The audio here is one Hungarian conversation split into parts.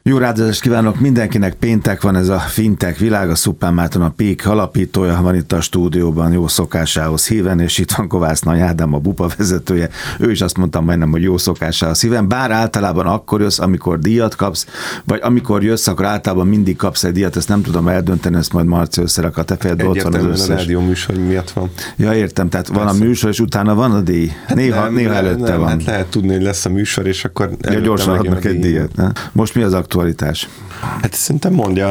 Jó rádiózást kívánok mindenkinek, péntek van, ez a Fintech világ, a Suppán Márton a Peak alapítója van itt a stúdióban, jó szokásához híven, és itt van Kovács Nagy Ádám, a Bupa vezetője, ő is azt mondta majdnem, hogy jó szokásához híven, bár általában akkor jössz, amikor díjat kapsz, vagy amikor jössz, akkor általában mindig kapsz egy díjat, ezt nem tudom eldönteni, ezt majd Marci összerak a te fejedbe, ott van az összes. A rádió műsor miatt van. Ja, értem, tehát van a műsor, és utána van a díj. Néha előtte van. Hát lehet tudni, hogy lesz a műsor, és akkor gyorsan adnak egy díjat. Ne? Most mi az aktualitás? Hát szerintem mondja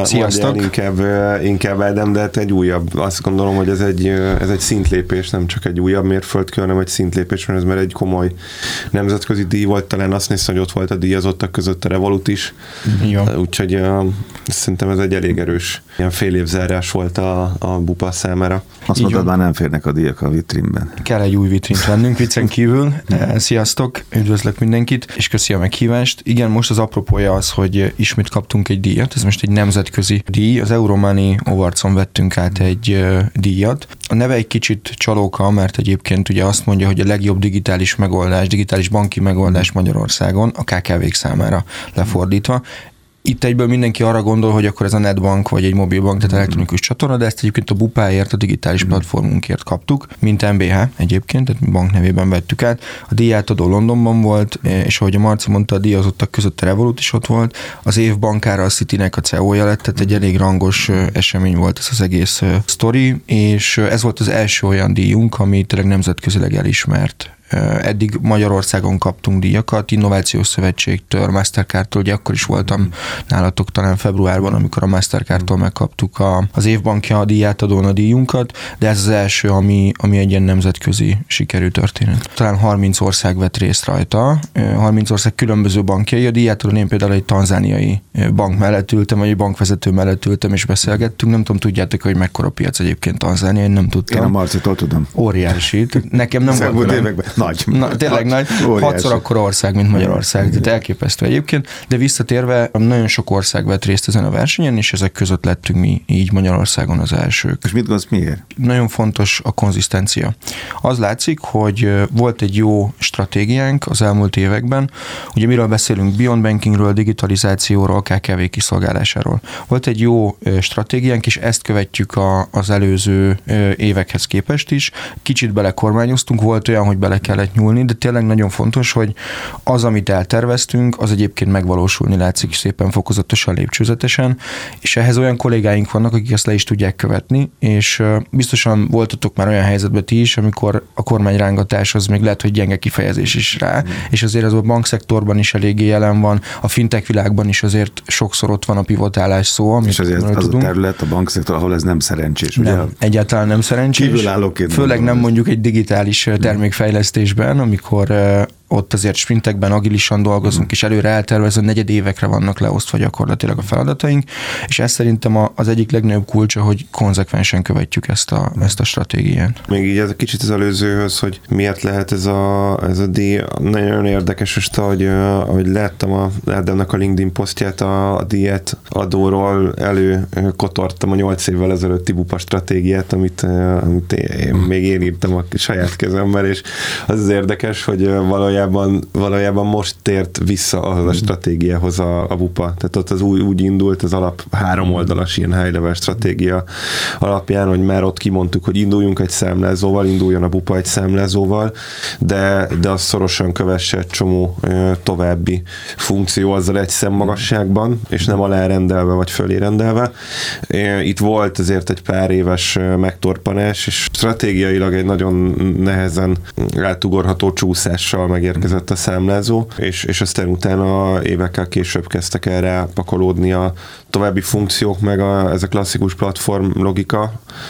inkább Ádám, de hát egy újabb. Azt gondolom, hogy ez egy szintlépés, nem csak egy újabb mérföldkő, hanem egy szintlépés, mert ez már egy komoly nemzetközi díj volt, talán azt hiszem, hogy ott volt a díjazottak között a Revolut is. Úgyhogy szerintem ez egy elég erős ilyen fél évzárás volt a Bupa számára. Azt mondod, már nem férnek a díjak a vitrínben. Kell egy új vitrint vennünk viccen kívül. Sziasztok, üdvözlök mindenkit, és köszi a meghívást. Igen, most az apropója az, hogy ismét kaptunk egy díjat, ez most egy nemzetközi díj, az Euromoney Awards-on vettünk át egy díjat. A neve egy kicsit csalóka, mert egyébként ugye azt mondja, hogy a legjobb digitális megoldás, digitális banki megoldás Magyarországon a KKV-k számára lefordítva. Itt egyből mindenki arra gondol, hogy akkor ez a netbank vagy egy mobilbank, tehát elektronikus csatorna, de ezt egyébként a Bupáért, a digitális platformunkért kaptuk, mint MBH egyébként, tehát bank nevében vettük át. A díjátadó Londonban volt, és ahogy a Marci mondta, a díjazottak között a Revolut is ott volt. Az év bankára a Citynek a CEO-ja lett, tehát egy elég rangos esemény volt ez az egész sztori, és ez volt az első olyan díjunk, ami tényleg nemzetközileg elismert. Eddig Magyarországon kaptunk díjakat, Innovációs Szövetségtől, Mastercardtól, ugye akkor is voltam nálatok talán februárban, amikor a Mastercardtól megkaptuk az évbankja a díjátadón a díjunkat, de ez az első, ami egy ilyen nemzetközi sikerű történet. Talán 30 ország vett részt rajta, 30 ország különböző bankjai, a díjátadón én például egy tanzániai bank mellett ültem, vagy egy bankvezető mellett ültem, és beszélgettünk, nem tudom, tudjátok, hogy mekkora piac egyébként Tanzánia, én nem tudtam. Én a Marcitól tudom. Óriási. Nekem nem volt. Nagy. Tényleg nagy. 6-szor akkora ország, mint Magyarország. Tehát elképesztő egyébként. De visszatérve, nagyon sok ország vett részt ezen a versenyen, és ezek között lettünk mi így Magyarországon az elsők. És mit gondolsz, miért? Nagyon fontos a konzisztencia. Az látszik, hogy volt egy jó stratégiánk az elmúlt években. Ugye miről beszélünk? Beyond bankingről, digitalizációról, KKV kiszolgálásáról. Volt egy jó stratégiánk, és ezt követjük az előző évekhez képest is. Kicsit belekormányoztunk, volt olyan, hogy bele kellett nyúlni, de tényleg nagyon fontos, hogy az, amit elterveztünk, az egyébként megvalósulni látszik szépen fokozatosan, lépcsőzetesen, és ehhez olyan kollégáink vannak, akik ezt le is tudják követni, és biztosan voltatok már olyan helyzetben ti is, amikor a kormányrángatás az még lehet, hogy gyenge kifejezés is rá, és azért az a bankszektorban is eléggé jelen van, a fintech világban is azért sokszor ott van a pivotálás szó. És azért az a terület, a bankszektor, ahol ez nem szerencsés, ugye? Nem, egyáltalán nem szerencsés. Főleg nem mondjuk egy digitális termékfejlesztésben, amikor ott azért sprintekben agilisan dolgozunk, és előre eltervezve negyedévekre vannak leosztva gyakorlatilag a feladataink, és ez szerintem az egyik legnagyobb kulcsa, hogy konzekvensen követjük ezt a stratégiát. Még így ez kicsit az előzőhöz, hogy miért lehet ez a díj, nagyon érdekes, hogy láttam Ádámnak a LinkedIn posztját, a díjat adóról előkotortam a 8 évvel ezelőtti Bupa stratégiát, amit én még én írtam a saját kezemmel, és az érdekes, hogy valójában most tért vissza ahhoz a stratégiához a Bupa. Tehát ott az úgy indult az alap 3 oldalas ilyen high level stratégia alapján, hogy már ott kimondtuk, hogy induljunk egy számlázóval, induljon a Bupa egy számlázóval, de az szorosan kövesse egy csomó további funkció azzal egy szemmagasságban, és nem alárendelve vagy fölérendelve. Itt volt azért egy pár éves megtorpanás, és stratégiailag egy nagyon nehezen átugorható csúszással megérkezett a számlázó, és aztán utána évekkel később kezdtek el rápakolódni a további funkciók, meg ez a klasszikus platform logika,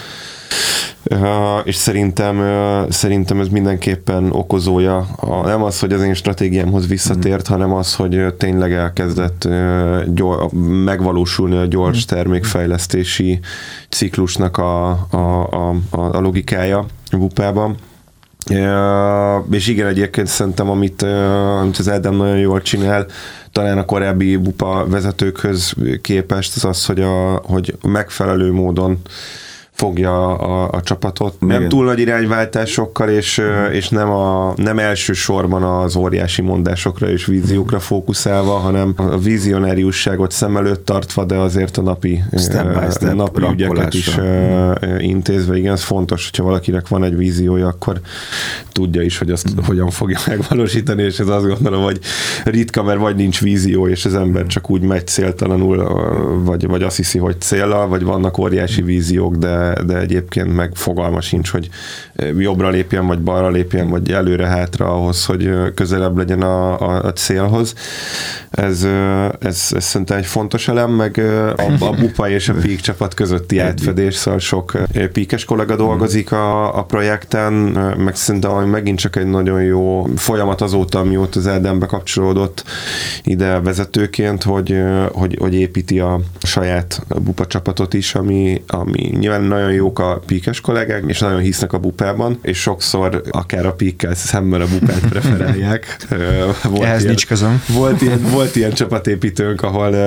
és szerintem ez mindenképpen okozója, nem az, hogy az én stratégiámhoz visszatért, hanem az, hogy tényleg elkezdett megvalósulni a gyors termékfejlesztési ciklusnak a logikája a Bupában. És igen, egyébként szerintem, amit az Ádám nagyon jól csinál, talán a korábbi Bupa vezetőkhöz képest, az, hogy megfelelő módon fogja a csapatot. Igen. Nem túl nagy irányváltásokkal, és nem elsősorban az óriási mondásokra és víziókra fókuszálva, hanem a vizionáriusságot szem előtt tartva, de azért a napi ügyeket is intézve. Igen, ez fontos, hogyha valakinek van egy víziója, akkor tudja is, hogy azt hogyan fogja megvalósítani, és ez azt gondolom, hogy ritka, mert vagy nincs vízió, és az ember csak úgy megy céltalanul, vagy azt hiszi, hogy céllal, vagy vannak óriási víziók, de egyébként meg fogalma sincs, hogy jobbra lépjen, vagy balra lépjen, vagy előre-hátra ahhoz, hogy közelebb legyen a célhoz. Ez szerintem egy fontos elem, meg a Bupa és a Peak csapat közötti átfedés, szóval sok Peakes kollega dolgozik a projekten, meg szerintem megint csak egy nagyon jó folyamat azóta, amióta az Ádám bekapcsolódott ide vezetőként, hogy építi a saját Bupa csapatot is, ami nyilván nagyon jók a Peakes kollégák, és nagyon hisznek a Bupában, és sokszor akár a Peakkel szemben a Bupát preferálják. Ehhez nincs közöm. Volt ilyen csapatépítőnk,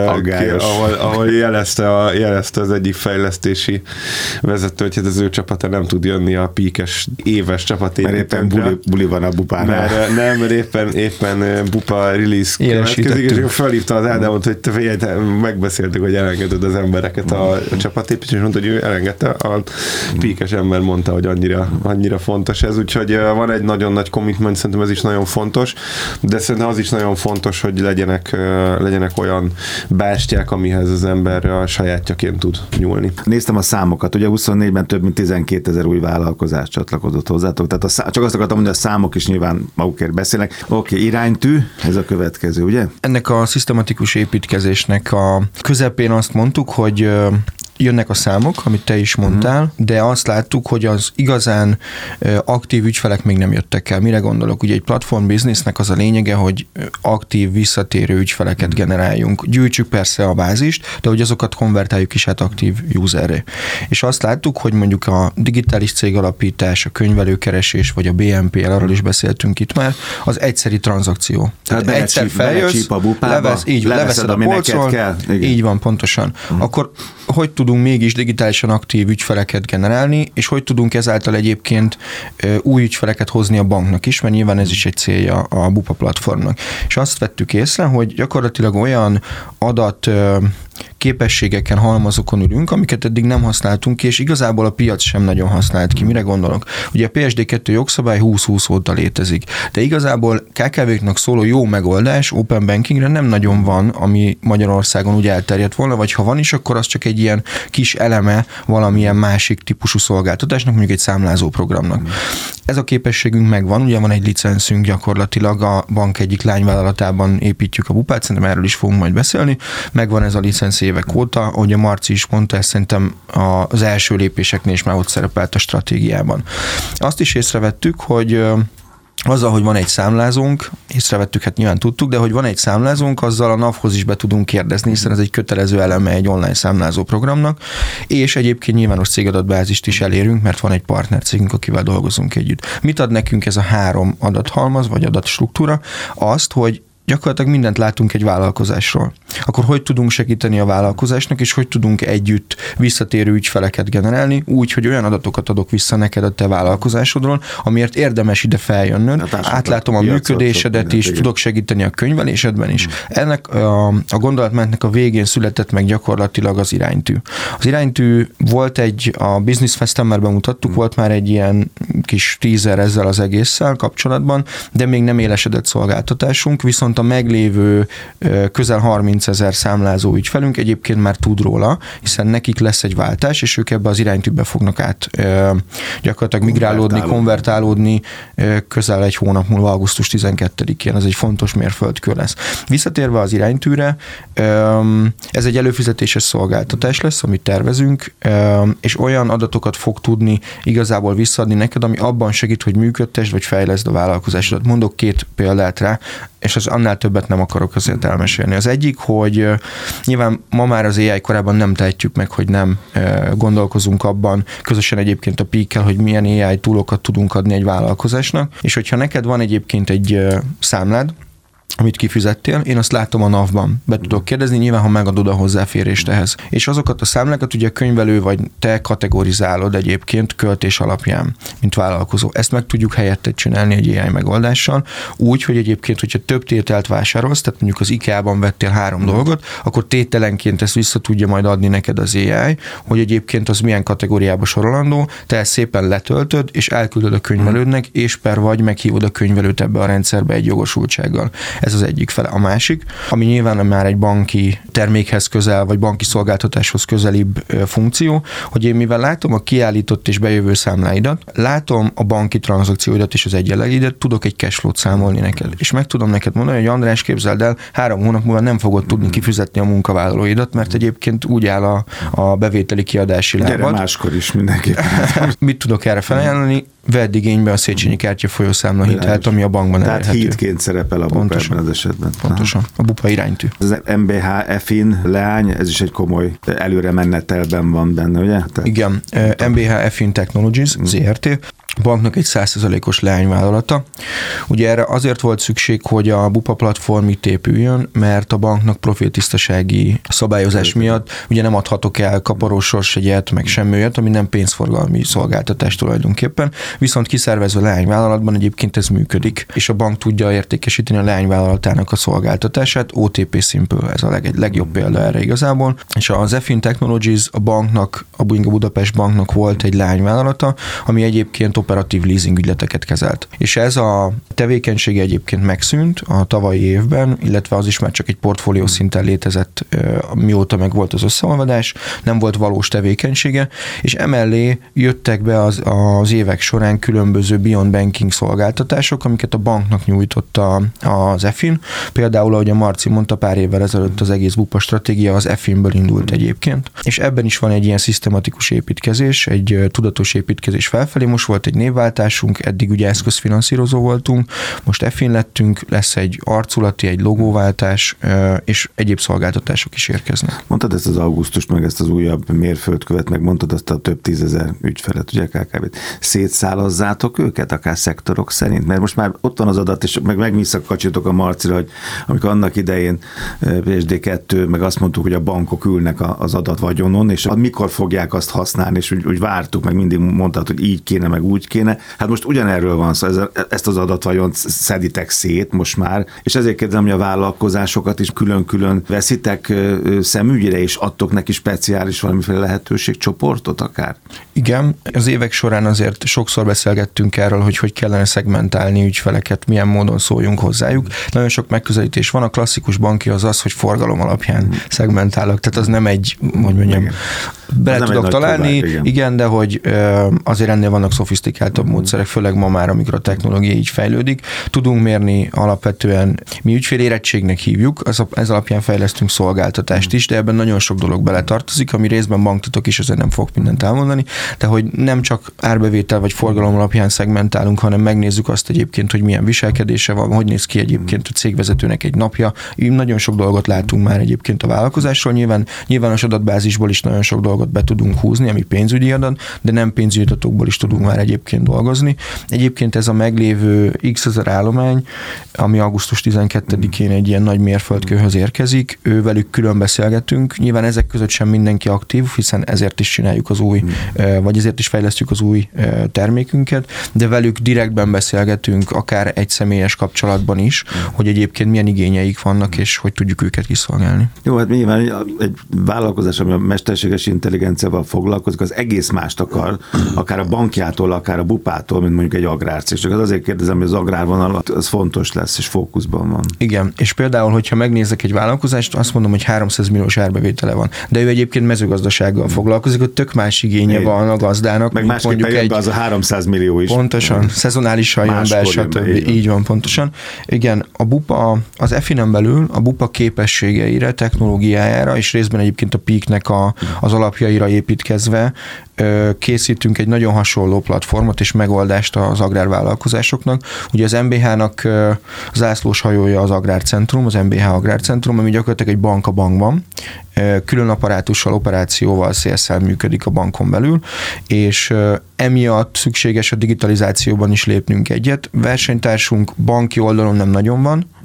ahol jelezte az egyik fejlesztési vezető, hogy az ő csapata nem tud jönni a Peakes éves csapatépítőnkre. Mert éppen buli van a Bupánál. Mert éppen Bupa release következik, és felhívta az Ádámot, hogy te megbeszéltük, hogy elengeded az embereket a csapatépítőt, és mondta, hogy ő elengedte, a Peakes ember mondta, hogy annyira fontos ez, úgyhogy van egy nagyon nagy commitment, szerintem ez is nagyon fontos, de szerintem az is nagyon fontos, hogy legyenek olyan bástyák, amihez az ember a sajátjaként tud nyúlni. Néztem a számokat, ugye 24-ben több mint 12 000 új vállalkozás csatlakozott hozzátok, tehát csak azt akartam mondani, a számok is nyilván magukért beszélnek. Oké, iránytű, ez a következő, ugye? Ennek a szisztematikus építkezésnek a közepén azt mondtuk, hogy jönnek a számok, amit te is mondtál, de azt láttuk, hogy az igazán aktív ügyfelek még nem jöttek el. Mire gondolok? Ugye egy platform businessnek az a lényege, hogy aktív, visszatérő ügyfeleket generáljunk. Gyűjtsük persze a bázist, de hogy azokat konvertáljuk is át aktív userre. És azt láttuk, hogy mondjuk a digitális cégalapítás, a könyvelőkeresés, vagy a BNPL, arról is beszéltünk itt már, az egyszeri tranzakció. Tehát egyszer feljössz, leveszed a polcról, így van, pontosan. Akkor hogy tudunk mégis digitálisan aktív ügyfeleket generálni, és hogy tudunk ezáltal egyébként új ügyfeleket hozni a banknak is, mert nyilván ez is egy célja a Bupa platformnak. És azt vettük észre, hogy gyakorlatilag olyan adat képességeken, halmazokon ülünk, amiket eddig nem használtunk ki, és igazából a piac sem nagyon használt ki. Mire gondolok? Ugye a PSD2 jogszabály 2020 óta létezik, de igazából KKV-knak szóló jó megoldás open bankingre nem nagyon van, ami Magyarországon úgy elterjedt volna, vagy ha van is, akkor az csak egy ilyen kis eleme valamilyen másik típusú szolgáltatásnak, mondjuk egy számlázó programnak. Ez a képességünk megvan, ugye van egy licenszünk gyakorlatilag, a bank egyik lányvállalatában építjük a Bupát, szerintem erről is fogunk majd beszélni, megvan ez a licensz évek óta, ahogy a Marci is mondta, ez szerintem az első lépéseknél is már ott szerepelt a stratégiában. Azt is észrevettük, hogy azzal, hogy van egy számlázónk, észrevettük, hát nyilván tudtuk, de hogy van egy számlázónk, azzal a NAV-hoz is be tudunk kérdezni, hiszen ez egy kötelező eleme egy online számlázó programnak, és egyébként nyilvános cégadatbázist is elérünk, mert van egy partnercégünk, akivel dolgozunk együtt. Mit ad nekünk ez a 3 adathalmaz, vagy adatstruktúra? Azt, hogy gyakorlatilag mindent látunk egy vállalkozásról. Akkor hogy tudunk segíteni a vállalkozásnak, és hogy tudunk együtt visszatérő ügyfeleket generálni, úgy, hogy olyan adatokat adok vissza neked a te vállalkozásodról, amiért érdemes ide feljönnöd, átlátom a működésedet is, tudok segíteni a könyvelésedben is. Ennek a gondolatmenetnek a végén született meg gyakorlatilag az iránytű. Az iránytű volt a Business Festen már bemutattuk, volt már egy ilyen kis teaser ezzel az egésszel kapcsolatban, de még nem élesedett szolgáltatásunk, viszont a meglévő közel 30 000 számlázó ügyfelünk egyébként már tud róla, hiszen nekik lesz egy váltás, és ők ebbe az iránytűbe fognak át gyakorlatilag migrálódni, konvertálódni közel egy hónap múlva, augusztus 12-én. Ez egy fontos mérföldkő lesz. Visszatérve az iránytűre, ez egy előfizetéses szolgáltatás lesz, amit tervezünk, és olyan adatokat fog tudni igazából visszaadni neked, ami abban segít, hogy működtesd, vagy fejleszd a vállalkozásodat. Mondok 2 példát rá, és az annál többet nem akarok azért elmesélni. Az egyik, hogy nyilván ma már az AI korában nem tehetjük meg, hogy nem gondolkozunk abban, közösen egyébként a Peakkel, hogy milyen AI túlokat tudunk adni egy vállalkozásnak, és hogyha neked van egyébként egy számlád, amit kifizettél, én azt látom a NAV-ban. Be tudok kérdezni, nyilván, ha megadod a hozzáférést ehhez. És azokat a számlákat ugye a könyvelő vagy te kategorizálod egyébként költés alapján, mint vállalkozó. Ezt meg tudjuk helyette csinálni egy AI megoldással, úgy, hogy egyébként, hogyha több tételt vásárolsz, tehát mondjuk az IKEA-ban vettél 3 dolgot, akkor tételenként ezt vissza tudja majd adni neked az AI, hogy egyébként az milyen kategóriába sorolandó, te ezt szépen letöltöd, és elküldöd a könyvelődnek, és vagy meghívod a könyvelőt ebbe a rendszerbe egy jogosultsággal. Ez az egyik fele. A másik, ami nyilván már egy banki termékhez közel, vagy banki szolgáltatáshoz közelibb funkció, hogy én mivel látom a kiállított és bejövő számláidat, látom a banki tranzakcióidat és az egyenlegeidet, tudok egy cashflow-t számolni neked. És meg tudom neked mondani, hogy András, képzeld el, 3 hónap múlva nem fogod tudni kifizetni a munkavállalóidat, mert egyébként úgy áll a bevételi kiadási lábad. Gyere máskor is mindenképpen. Mit tudok erre felajánlani? Vedd igénybe a Széchenyi kártya folyószámla hitelt, ami a bankban elérhető. Tehát hítként szerepel a BUPA ebben az esetben. Pontosan. A BUPA iránytű. Az MBH EFIN leány, ez is egy komoly előre menetelben van benne, ugye? Tehát... Igen. MBH EFIN Technologies, ZRT. A banknak egy 100%-os leányvállalata. Ugye erre azért volt szükség, hogy a BUPA platform itt épüljön, mert a banknak profiltisztasági szabályozás miatt ugye nem adhatok el kaparós sorsjegyet, meg semmi olyat, ami nem pénzforgalmi szolgáltatás tulajdonképpen. Viszont kiszervezve leányvállalatban egyébként ez működik, és a bank tudja értékesíteni a leányvállalatának a szolgáltatását. OTP Simple, ez a legjobb példa erre igazából. És az EFIN Technologies a banknak, a Budapest banknak volt egy leányvállalata, ami egyébként operatív leasing ügyleteket kezelt. És ez a tevékenysége egyébként megszűnt a tavalyi évben, illetve az is már csak egy portfólió szinten létezett, mióta meg volt az összeolvadás, nem volt valós tevékenysége, és emellé jöttek be az évek során különböző beyond banking szolgáltatások, amiket a banknak nyújtotta az EFIN. Például, ahogy a Marci mondta, pár évvel ezelőtt az egész BUPA stratégia az EFIN-ből indult egyébként. És ebben is van egy ilyen szisztematikus építkezés, egy tudatos építkezés felfelé. Most volt egy névváltásunk, eddig ugye eszközfinanszírozó voltunk, most EFIN lettünk, lesz egy arculati, egy logóváltás, és egyéb szolgáltatások is érkeznek. Mondtad ezt az augusztust, meg ezt az újabb mérföldkövet, meg mondtad azt a több tízezer ügyfelet, ugye KKV-t. Szétszálazzátok őket akár szektorok szerint? Mert most már ott van az adat, és meg visszakacsitok a Marcira, hogy amikor annak idején PSD2, meg azt mondtuk, hogy a bankok ülnek az adatvagyonon, és mikor fogják azt használni, és úgy vártuk, meg mindig mondtad, hogy így kéne, meg úgy kéne. Hát most ugyanerről van szó, ezt az adatvagyon szeditek szét most már, és ezért kérdezem, hogy a vállalkozásokat is külön-külön veszitek szemügyre, és adtok neki speciális valamiféle lehetőségcsoportot akár? Igen, az évek során azért sokszor beszélgettünk erről, hogy kellene szegmentálni ügyfeleket, milyen módon szóljunk hozzájuk. Nagyon sok megközelítés van, a klasszikus banki az, hogy forgalom alapján szegmentálok, tehát az nem egy, hogy mondjam, bele tudok találni, igen, de hogy azért ennél vannak szofisztikáltabb módszerek, főleg ma már, amikor a technológia így fejlődik. Tudunk mérni alapvetően, mi ügyfélérettségnek hívjuk, ez alapján fejlesztünk szolgáltatást is, de ebben nagyon sok dolog beletartozik, ami részben banktitok is, ezért nem fog mindent elmondani, de hogy nem csak árbevétel vagy forgalom alapján szegmentálunk, hanem megnézzük azt egyébként, hogy milyen viselkedése van, hogy néz ki egyébként a cégvezetőnek egy napja. Nagyon sok dolgot látunk már egyébként a vállalkozásról, nyilvános adatbázisból is nagyon sok dolgot be tudunk húzni, ami pénzügyi adat, de nem pénzügyi adatokból is tudunk már egyébként dolgozni. Egyébként ez a meglévő x ezer állomány, ami augusztus 12-én egy ilyen nagy mérföldkőhöz érkezik, velük külön beszélgetünk. Nyilván ezek között sem mindenki aktív, hiszen ezért is csináljuk az új, vagy ezért is fejlesztjük az új termékünket, de velük direktben beszélgetünk, akár egy személyes kapcsolatban is, hogy egyébként milyen igényeik vannak, és hogy tudjuk őket kiszolgálni. Jó, hát nyilván egy vállalkozás, ami a mesterséges intelligenciával foglalkozik, az egész mást akar, akár a bankjától, akár a bupától, mint mondjuk egy agrárcég. Csak azért kérdezem, hogy az agrárvonal az fontos lesz, és fókuszban van. Igen, és például, hogyha megnézek egy vállalkozást, azt mondom, hogy 300 milliós árbevétele van. De ő egyébként mezőgazdasággal foglalkozik, hogy tök más igénye van a gazdának. Meg másképp jön be az a 300 millió is. Pontosan, szezonálisan jön be, stb. Így van, pontosan. Igen, a BUPA, az EFIN-en belül a BUPA képességeire, technológiájára, és részben egyébként a PEAK-nek az alapjaira építkezve készítünk egy nagyon hasonló platformot és megoldást az agrárvállalkozásoknak. Ugye az MBH-nak zászlós hajója az Agrárcentrum, az MBH Agrárcentrum, ami gyakorlatilag egy bank a bankban, külön apparátussal, operációval, szélszel működik a bankon belül, és emiatt szükséges a digitalizációban is lépnünk egyet. Versenytársunk banki oldalon nem nagyon van,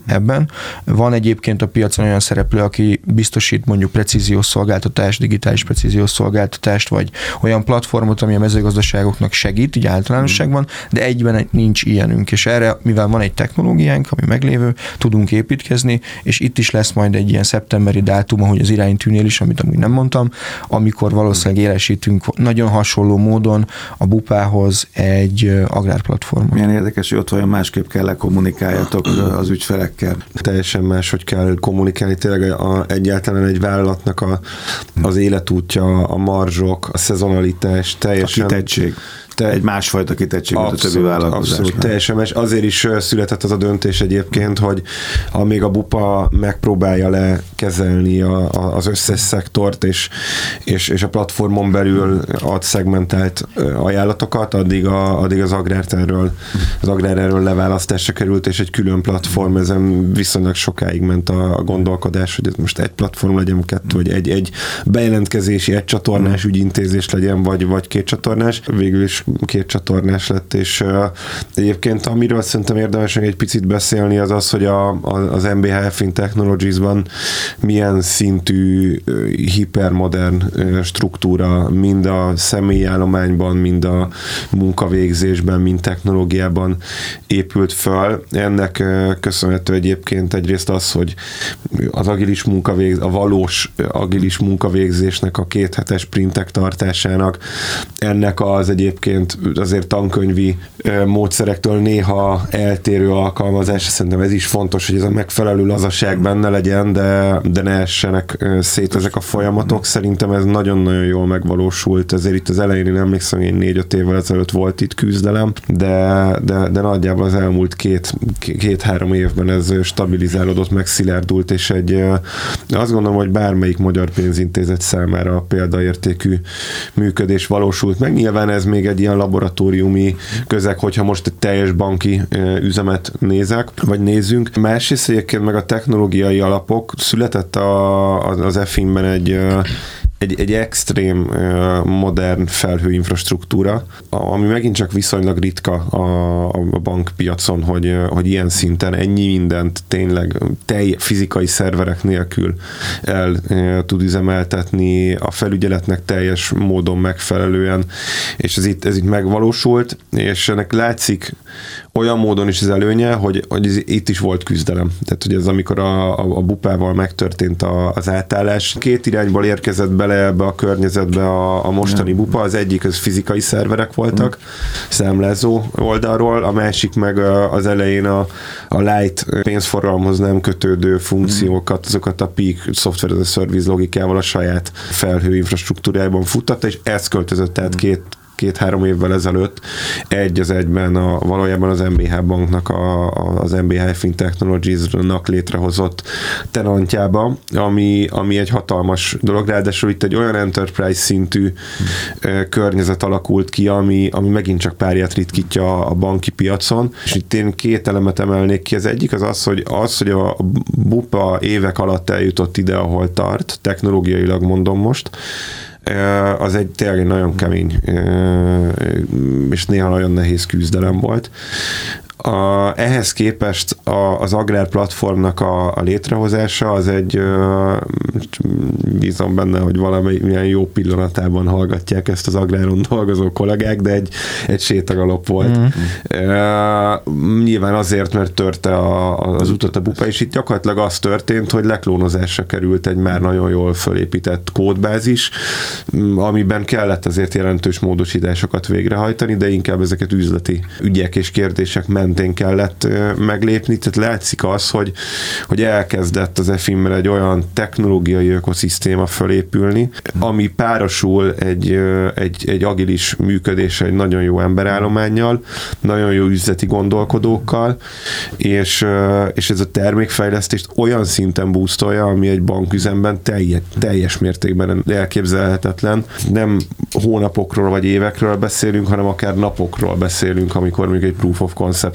ebben. Van egyébként a piacon olyan szereplő, aki biztosít mondjuk precíziós szolgáltatást, digitális precíziós szolgáltatást, vagy olyan platformot, ami a mezőgazdaságoknak segít, így általánosságban, de egyben nincs ilyenünk, és erre, mivel van egy technológiánk, ami meglévő, tudunk építkezni, és itt is lesz majd egy ilyen szeptemberi dátum, ahogy az iránytűnél is, amit amúgy nem mondtam, amikor valószínűleg élesítünk nagyon hasonló módon a Bupához egy agrárplatformot. Milyen érdekes, hogy ott vajon másképp kell kommunikáljatok az ügyfelekkel. Teljesen máshogy kell kommunikálni, tényleg egyáltalán egy vállalatnak az életútja, a marzsok, a szezonalitás, teljesen... A kitettség. Egy másfajta kitettség, mint a többi vállalkozásnál. Abszolút, teljesen más. Azért is született az a döntés egyébként, hogy amíg a Bupa megpróbálja lekezelni az összes szektort, és a platformon belül ad szegmentált ajánlatokat, addig az agrár erről leválasztásra került, és egy külön platform, ezen viszonylag sokáig ment a gondolkodás, hogy ez most egy platform legyen, kettő, vagy egy bejelentkezési, egy csatornás ügyintézés legyen, vagy két csatornás. Végül is két csatornás lett, és egyébként amiről szerintem érdemes egy picit beszélni, az, hogy az MBHF in Technologies-ban milyen szintű hipermodern struktúra, mind a személyi állományban, mind a munkavégzésben, mind technológiában épült föl. Ennek köszönhető egyébként egyrészt az, hogy az agilis a valós agilis munkavégzésnek a 2 hetes sprintek tartásának, ennek az egyébként azért tankönyvi módszerektől néha eltérő alkalmazás. Szerintem ez is fontos, hogy ez a megfelelő lazaság benne legyen, de ne essenek szét ezek a folyamatok. Szerintem ez nagyon-nagyon jól megvalósult. Ezért itt az elején én emlékszem, hogy 4-5 évvel ezelőtt volt itt küzdelem, de nagyjából az elmúlt 2-3 évben ez stabilizálódott, megszilárdult, és azt gondolom, hogy bármelyik magyar pénzintézet számára példaértékű működés valósult meg. Nyilván ez még egy ilyen laboratóriumi közeg, hogyha most egy teljes banki üzemet nézzünk. Másrészt egyébként meg a technológiai alapok, született az EFIN-ben egy extrém modern felhőinfrastruktúra, ami megint csak viszonylag ritka a bankpiacon, hogy ilyen szinten ennyi mindent tényleg fizikai szerverek nélkül el tud üzemeltetni, a felügyeletnek teljes módon megfelelően, és ez itt megvalósult, és ennek látszik olyan módon is az előnye, hogy itt is volt küzdelem. Tehát, hogy ez amikor a Bupával megtörtént az átállás, 2 irányból érkezett bele ebbe a környezetbe a mostani Bupa. Az egyik, az fizikai szerverek voltak, számlázó oldalról, a másik meg az elején a light pénzforgalomhoz nem kötődő funkciókat, azokat a Peak Software as a Service logikával a saját felhő infrastruktúrájában futtatta, és ez költözött át 2-3 évvel ezelőtt egy az egyben valójában az MBH banknak az MBHF in Technologies-nak létrehozott tenantjába, ami egy hatalmas dolog, ráadásul itt egy olyan enterprise szintű környezet alakult ki, ami megint csak párját ritkítja a banki piacon, és itt én 2 elemet emelnék ki. Az egyik az, hogy a Bupa évek alatt eljutott ide, ahol tart, technológiailag mondom most, az egy tényleg nagyon kemény és néha nagyon nehéz küzdelem volt. Ehhez képest az agrárplatformnak a létrehozása az egy, bízom benne, hogy valamilyen jó pillanatában hallgatják ezt az agráron dolgozó kollégák, de egy sétagalop volt. Nyilván azért, mert törte az utat a Bupa, és itt gyakorlatilag az történt, hogy leklónozásra került egy már nagyon jól fölépített kódbázis, amiben kellett azért jelentős módosításokat végrehajtani, de inkább ezeket üzleti ügyek és kérdések mentén kellett meglépni, tehát látszik az, hogy elkezdett az EFIN-mel egy olyan technológiai ökoszisztéma fölépülni, ami párosul egy agilis működéssel, egy nagyon jó emberállománnyal, nagyon jó üzleti gondolkodókkal, és ez a termékfejlesztést olyan szinten boostolja, ami egy banküzemben teljes mértékben elképzelhetetlen. Nem hónapokról vagy évekről beszélünk, hanem akár napokról beszélünk, amikor még egy proof of concept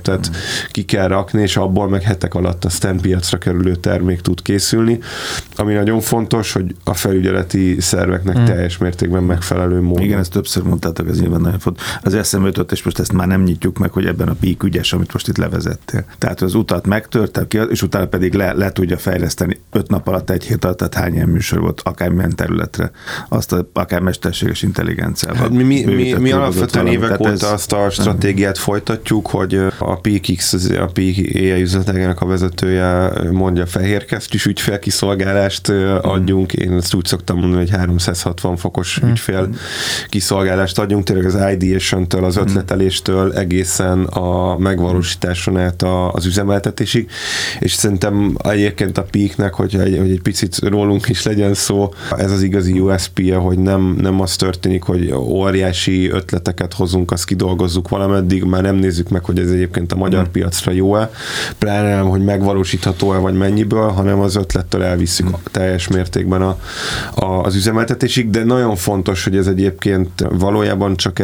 projektet ki kell rakni, és abból meg hetek alatt aztán piacra kerülő termék tud készülni. Ami nagyon fontos, hogy a felügyeleti szerveknek teljes mértékben megfelelő módon. Igen, ezt többször mondtátok, ez nyilván nagyon fontos. Az eszembe jutott, és most ezt már nem nyitjuk meg, hogy ebben a PIK ügyes, amit most itt levezettél. Tehát az utat megtörte, és utána pedig le tudja fejleszteni 5 nap alatt, 1 hét alatt, tehát hány ilyen műsor volt, akármilyen területre, azt akár mesterséges intelligenciával. Hát mi alapvetően évek óta azt a stratégiát folytatjuk, hogy a PIK-X, a PIK AI üzletágának a vezetője mondja, fehérkesztyűs ügyfélkiszolgálást adjunk. Én ezt úgy szoktam mondani, hogy 360 fokos ügyfél kiszolgálást adjunk, tényleg az ideation-től, az ötleteléstől egészen a megvalósításon át az üzemeltetésig, és szerintem egyébként a PIK-nek, hogy egy picit rólunk is legyen szó, ez az igazi USP-je, hogy nem az történik, hogy óriási ötleteket hozunk, azt kidolgozzuk valameddig, már nem nézzük meg, hogy ez egyébként a magyar piacra jó-e, pláne nem, hogy megvalósítható-e, vagy mennyiből, hanem az ötlettől elviszük teljes mértékben az üzemeltetésig, de nagyon fontos, hogy ez egyébként valójában csak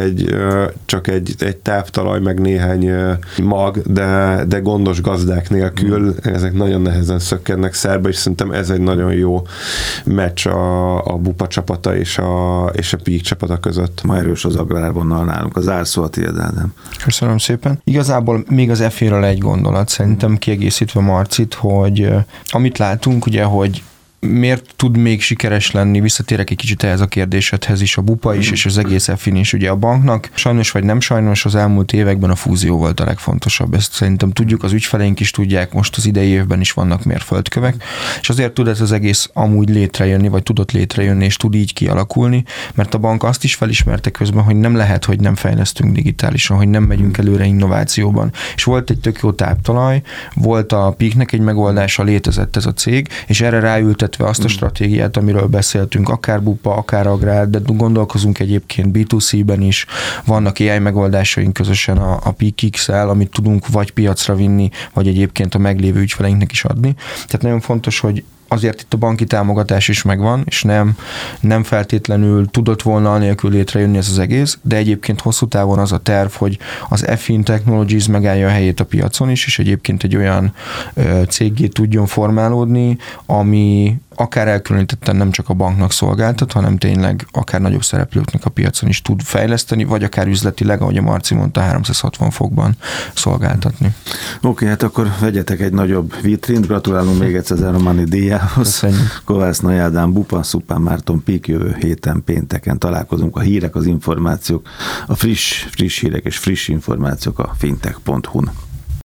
egy táptalaj, meg néhány mag, de gondos gazdák nélkül ezek nagyon nehezen szökkennek szerbe, és szerintem ez egy nagyon jó meccs a Bupa csapata és a PIK csapata között. Ma erős az agrárvonal nálunk. Az árszó a tiéd, Ádám. Köszönöm szépen. Igazából még az F-ről egy gondolat, szerintem kiegészítve Marcit, hogy amit látunk, ugye, hogy miért tud még sikeres lenni, visszatérek egy kicsit ehhez a kérdésedhez is, a Bupa is, és az egész EFIN is. Ugye a banknak sajnos vagy nem sajnos az elmúlt években a fúzió volt a legfontosabb. Ezt szerintem tudjuk, az ügyfeleink is tudják, most az idei évben is vannak mérföldkövek, és azért tud ez az egész amúgy létrejönni, vagy tudott létrejönni, és tud így kialakulni, mert a bank azt is felismerte közben, hogy nem lehet, hogy nem fejlesztünk digitálisan, hogy nem megyünk előre innovációban. És volt egy tök jó táptalaj, volt a PIK-nek egy megoldása, létezett ez a cég, és erre ráültet azt a stratégiát, amiről beszéltünk, akár Bupa, akár Agrár, de gondolkozunk egyébként B2C-ben is, vannak AI megoldásaink közösen a PIK-X-el, amit tudunk vagy piacra vinni, vagy egyébként a meglévő ügyfeleinknek is adni. Tehát nagyon fontos, hogy azért itt a banki támogatás is megvan, és nem feltétlenül tudott volna anélkül létrejönni ez az egész, de egyébként hosszú távon az a terv, hogy az EFIN Technologies megállja a helyét a piacon is, és egyébként egy olyan céggé tudjon formálódni, ami akár elkülönítetten nem csak a banknak szolgáltat, hanem tényleg akár nagyobb szereplőknek a piacon is tud fejleszteni, vagy akár üzletileg, ahogy a Marci mondta, 360 fokban szolgáltatni. Oké, hát akkor vegyetek egy nagyobb vitrint, gratulálunk még egyszer az Euromani díjához. Kovács Nagy Ádám, Bupa, Szupán Márton, PIK, jövő héten pénteken találkozunk. A hírek, az információk, a friss hírek és friss információk a fintech.hu-n.